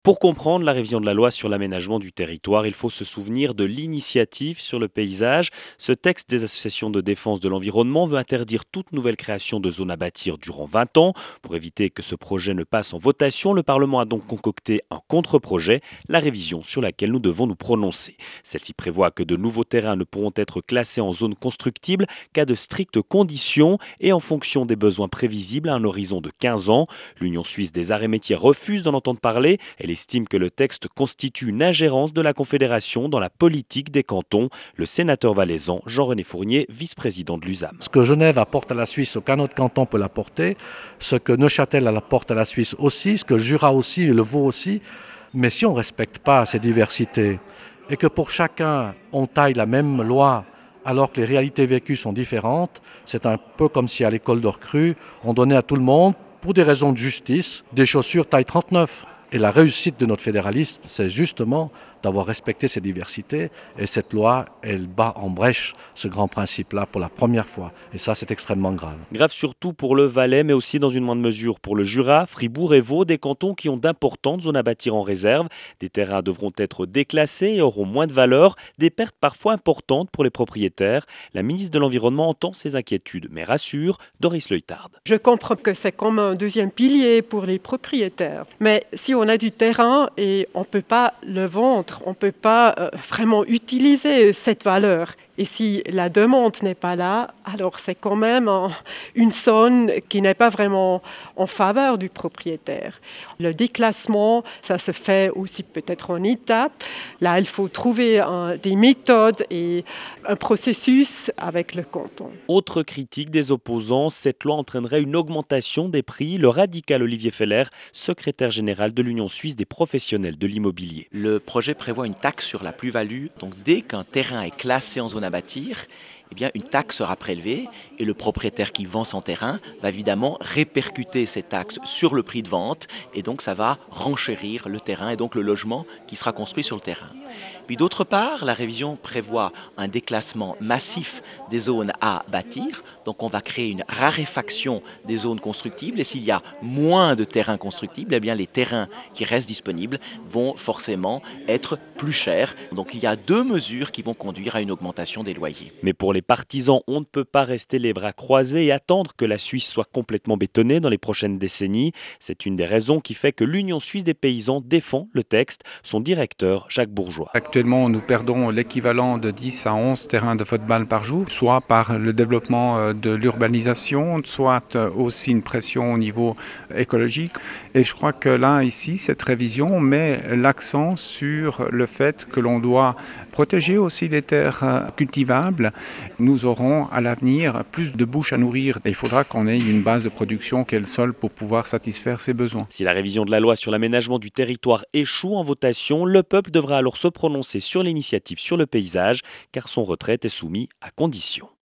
Pour comprendre la révision de la loi sur l'aménagement du territoire, il faut se souvenir de l'initiative sur le paysage. Ce texte des associations de défense de l'environnement veut interdire toute nouvelle création de zones à bâtir durant 20 ans. Pour éviter que ce projet ne passe en votation, le Parlement a donc concocté un contre-projet, la révision sur laquelle nous devons nous prononcer. Celle-ci prévoit que de nouveaux terrains ne pourront être classés en zone constructible qu'à de strictes conditions et en fonction des besoins prévisibles à un horizon de 15 ans. L'Union suisse des arts et métiers refuse d'en entendre parler. Elle estime que le texte constitue une ingérence de la Confédération dans la politique des cantons. Le sénateur valaisan Jean-René Fournier, vice-président de l'USAM. Ce que Genève apporte à la Suisse, aucun autre canton peut l'apporter. Ce que Neuchâtel apporte à la Suisse aussi, ce que le Jura aussi et le Vaud aussi. Mais si on ne respecte pas ces diversités et que pour chacun on taille la même loi alors que les réalités vécues sont différentes, c'est un peu comme si à l'école de recrue, on donnait à tout le monde, pour des raisons de justice, des chaussures taille 39. Et la réussite de notre fédéralisme, c'est justement d'avoir respecté ces diversités. Et cette loi, elle bat en brèche ce grand principe-là pour la première fois. Et ça, c'est extrêmement grave. Grave surtout pour le Valais, mais aussi dans une moindre mesure pour le Jura, Fribourg et Vaud, des cantons qui ont d'importantes zones à bâtir en réserve. Des terrains devront être déclassés et auront moins de valeur, des pertes parfois importantes pour les propriétaires. La ministre de l'Environnement entend ces inquiétudes, mais rassure Doris Leuthard. Je comprends que c'est comme un deuxième pilier pour les propriétaires. Mais si on a du terrain et on ne peut pas le vendre, on ne peut pas vraiment utiliser cette valeur. Et si la demande n'est pas là, alors c'est quand même une zone qui n'est pas vraiment en faveur du propriétaire. Le déclassement, ça se fait aussi peut-être en étapes. Là, il faut trouver des méthodes et un processus avec le canton. Autre critique des opposants, cette loi entraînerait une augmentation des prix. Le radical Olivier Feller, secrétaire général de l'Union suisse des professionnels de l'immobilier. Le projet prévoit une taxe sur la plus-value. Donc dès qu'un terrain est classé en zone à bâtir, eh bien, une taxe sera prélevée et le propriétaire qui vend son terrain va évidemment répercuter cette taxe sur le prix de vente et donc ça va renchérir le terrain et donc le logement qui sera construit sur le terrain. Puis d'autre part, la révision prévoit un déclassement massif des zones à bâtir, donc on va créer une raréfaction des zones constructibles et s'il y a moins de terrains constructibles, eh bien les terrains qui restent disponibles vont forcément être plus chers. Donc il y a deux mesures qui vont conduire à une augmentation des loyers. Mais pour les partisans, on ne peut pas rester les bras croisés et attendre que la Suisse soit complètement bétonnée dans les prochaines décennies. C'est une des raisons qui fait que l'Union suisse des paysans défend le texte. Son directeur, Jacques Bourgeois. Actuellement, nous perdons l'équivalent de 10 à 11 terrains de football par jour, soit par le développement de l'urbanisation, soit aussi une pression au niveau écologique. Et je crois que là, ici, cette révision met l'accent sur le fait que l'on doit protéger aussi les terres cultivables. Nous aurons à l'avenir plus de bouches à nourrir et il faudra qu'on ait une base de production qu'est le sol pour pouvoir satisfaire ses besoins. Si la révision de la loi sur l'aménagement du territoire échoue en votation, le peuple devra alors se prononcer sur l'initiative sur le paysage car son retrait est soumis à condition.